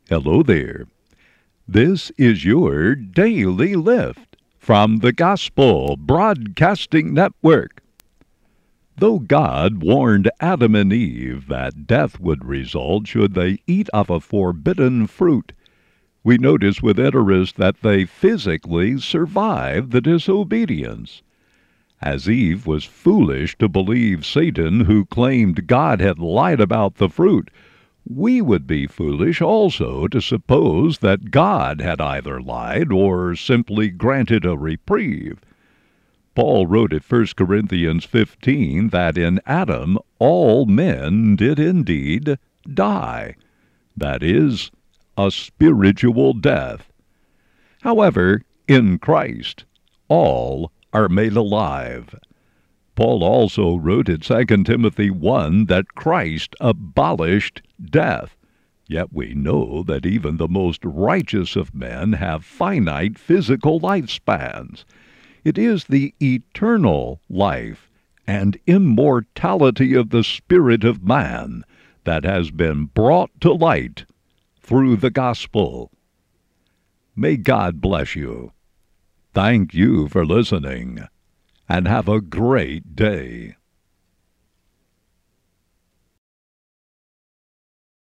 Hello there. This is your Daily Lift from the Gospel Broadcasting Network. Though God warned Adam and Eve that death would result should they eat of a forbidden fruit, we notice with interest that they physically survived the disobedience. As Eve was foolish to believe Satan, who claimed God had lied about the fruit, we would be foolish also to suppose that God had either lied or simply granted a reprieve. Paul wrote at 1 Corinthians 15 that in Adam all men did indeed die. That is, a spiritual death. However, in Christ, all are made alive. Paul also wrote in 2 Timothy 1 that Christ abolished death. Yet we know that even the most righteous of men have finite physical lifespans. It is the eternal life and immortality of the spirit of man that has been brought to light through the gospel. May God bless you. Thank you for listening, and have a great day.